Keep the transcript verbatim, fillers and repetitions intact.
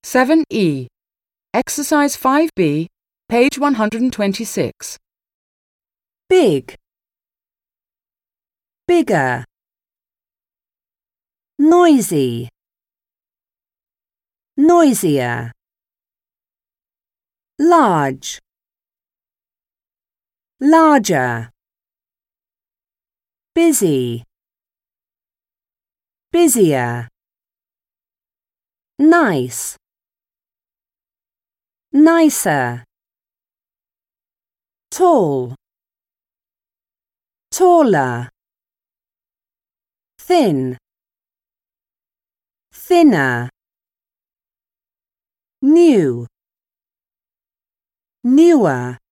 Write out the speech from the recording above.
seven E. Exercise five B, page one hundred twenty-six. Big, bigger. Noisy, noisier. Large, larger. Busy, busier. Nice, nicer. Tall, taller. Thin, thinner. New, newer.